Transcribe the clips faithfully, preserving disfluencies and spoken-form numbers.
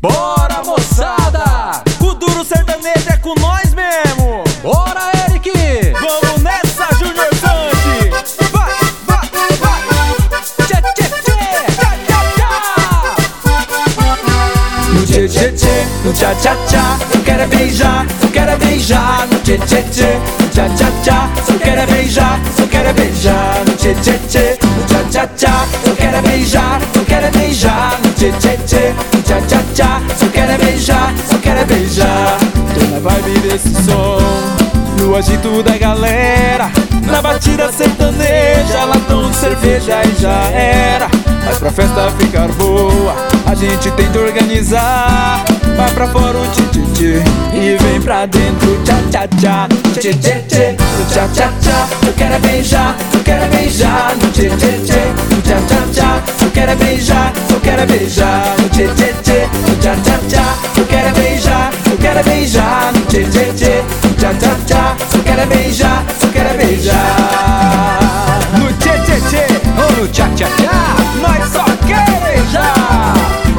Bora, moçada! O duro sertanejo é com nós mesmo. Bora, Eric! Vamos nessa, Junior Santi. Vai, vai, vai. Tchê, tchê, tchê. Tchá, tchá, tchá. No tchê, tchê, tchê, no tchá, tchá, tchá. Eu quero é beijar, eu quero é beijar. No tchê, tchê, tchê, no tchá, tchá, tchá. Eu quero é beijar, eu quero é beijar. No tchê, tchê, tchê, no tchá, tchá, tchá. Eu quero é beijar, eu quero é beijar. No tchê, tchê, tchê, no tchá, tchá, tchá. Eu quero é beijar, eu quero é beijar. Tô na vibe desse som, no agito da galera, na batida sertaneja, latão de cerveja e já era. Mas pra festa ficar boa, a gente tem que organizar. Vai pra fora o tchê-tchê-tchê e vem pra dentro tchá-tchá-tchá. Tchê-tchê-tchê, no tchá-tchá-tchá. Eu quero é beijar, eu quero é beijar. No tchê-tchê-tchê, no tchá-tchá-tchá. Eu quero é beijar, eu quero é beijar. No tchê-tchê-tchê, no tchá-tchá-tchá. Eu quero é beijar, eu quero é beijar. No tchê-tchê-tchê, no tchá-tchá-tchá. Eu quero é beijar, eu quero é beijar. No tchê-tchê-tchê Ou no tchá-tchá-tchá! nós só quer beijar.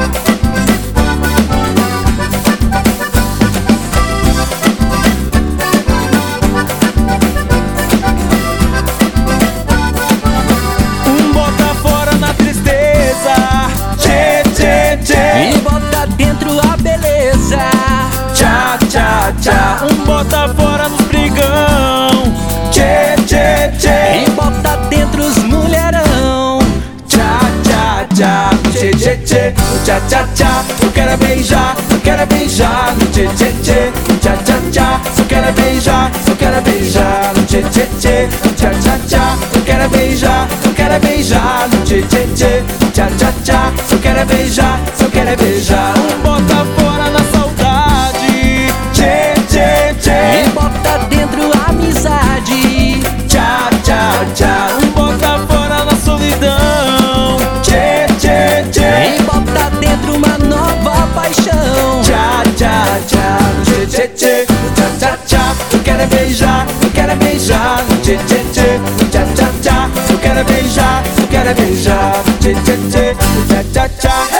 Um bota fora na tristeza, tchê, tchê, tchê. E bota dentro a beleza. Tchá, tchá, tchá. Um bota fora nos brigão, tchê, tchê, tchê. E bota dentro os mulherão. Tchá, tchá, tchá. Tchê, tchê, tchê, no tchá, tchá, tchá. Eu quero é beijar, eu quero é beijar. No tchê, tchê, tchê, no tchá, tchá, tchá. Eu quero é beijar, eu quero é beijar. No tchê, tchê, tchê, no tchá, tchá, tchá. Eu quero é beijar, eu quero é beijar. No tchê, tchê, tchê, no tchá, tchá, tchá. Eu quero é beijar, eu quero é beijar. Um bota fora na saudade, tchê, tchê, tchê. E bota dentro a amizade. Tchá, tchá, tchá. Um bota fora na solidão, tchê, tchê, tchê. E bota dentro uma nova paixão. Tchá, tchá, tchá. No tchê, tchê, tchê, no tchá, tchá, tchá. Eu quero é beijar, eu quero é beijar. No tchê, tchê, tchê, no tchá, tchá, tchá. Eu quero é beijar, eu quero é beijar. No tchê, tchê, tchê, no tchá, tchá, tchá.